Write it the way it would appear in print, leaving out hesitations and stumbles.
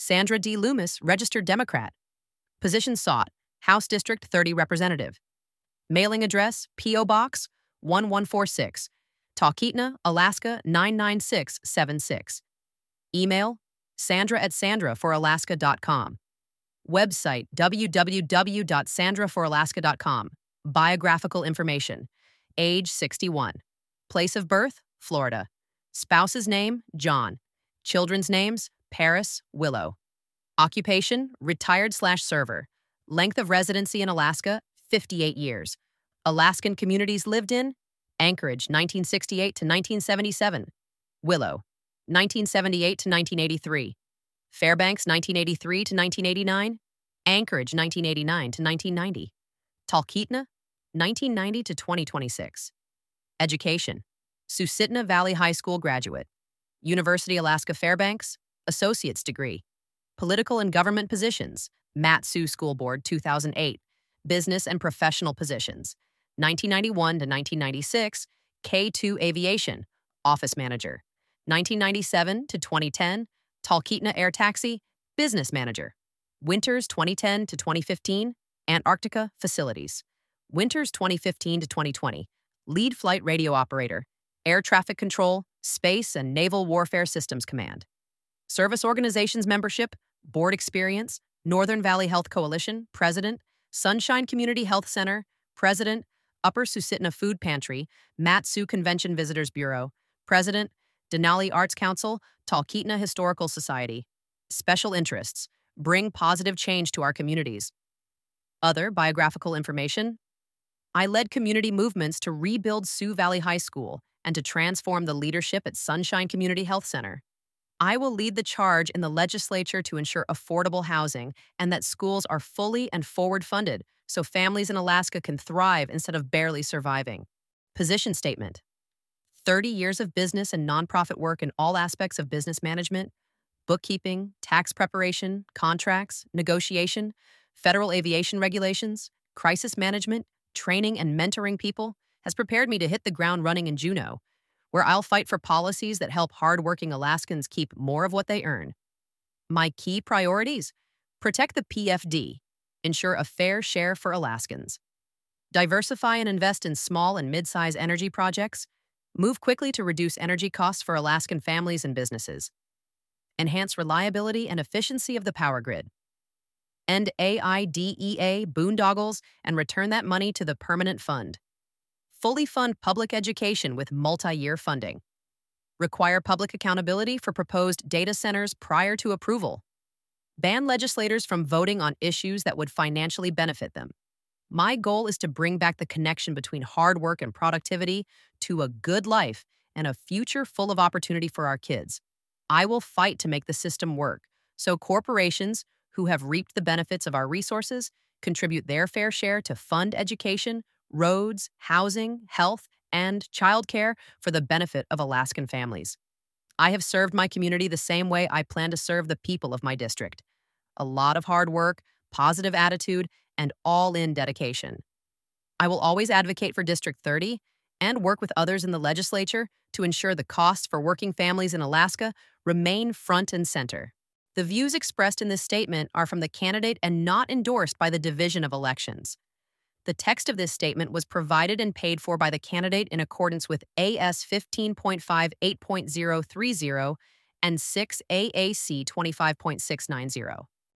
Sandra D. Loomis, registered Democrat. Position sought, House District 30 representative. Mailing address, P.O. Box 1146, Talkeetna, Alaska 99676. Email, sandra@sandraforalaska.com. Website, www.sandraforalaska.com. Biographical information. Age 61. Place of birth, Florida. Spouse's name, John. Children's names, Paris, Willow. Occupation, retired/server. Length of residency in Alaska, 58 years. Alaskan communities lived in, Anchorage, 1968 to 1977. Willow, 1978 to 1983. Fairbanks, 1983 to 1989. Anchorage, 1989 to 1990. Talkeetna, 1990 to 2026. Education, Susitna Valley High School graduate. University Alaska Fairbanks, associate's degree. Political and government positions, Mat-Su School Board, 2008. Business and professional positions, 1991 to 1996, K2 Aviation, office manager. 1997 to 2010, Talkeetna Air Taxi, business manager. Winters 2010 to 2015, Antarctica facilities. Winters 2015 to 2020, lead flight radio operator, air traffic control, space and naval warfare systems command. Service organizations membership, board experience, Northern Valley Health Coalition, president, Sunshine Community Health Center, president, Upper Susitna Food Pantry, Mat-Su Convention Visitors Bureau, president, Denali Arts Council, Talkeetna Historical Society. Special interests, bring positive change to our communities. Other biographical information. I led community movements to rebuild Sioux Valley High School and to transform the leadership at Sunshine Community Health Center. I will lead the charge in the legislature to ensure affordable housing and that schools are fully and forward funded so families in Alaska can thrive instead of barely surviving. Position statement. 30 years of business and nonprofit work in all aspects of business management, bookkeeping, tax preparation, contracts, negotiation, federal aviation regulations, crisis management, training and mentoring people has prepared me to hit the ground running in Juneau, where I'll fight for policies that help hardworking Alaskans keep more of what they earn. My key priorities: protect the PFD, ensure a fair share for Alaskans, diversify and invest in small and mid-size energy projects, move quickly to reduce energy costs for Alaskan families and businesses, enhance reliability and efficiency of the power grid, end AIDEA boondoggles and return that money to the permanent fund, fully fund public education with multi-year funding, require public accountability for proposed data centers prior to approval, ban legislators from voting on issues that would financially benefit them. My goal is to bring back the connection between hard work and productivity to a good life and a future full of opportunity for our kids. I will fight to make the system work so corporations who have reaped the benefits of our resources contribute their fair share to fund education, roads, housing, health, and childcare for the benefit of Alaskan families. I have served my community the same way I plan to serve the people of my district. A lot of hard work, positive attitude, and all-in dedication. I will always advocate for District 30 and work with others in the legislature to ensure the costs for working families in Alaska remain front and center. The views expressed in this statement are from the candidate and not endorsed by the Division of Elections. The text of this statement was provided and paid for by the candidate in accordance with AS 15.5 8.030 and 6 AAC 25.690.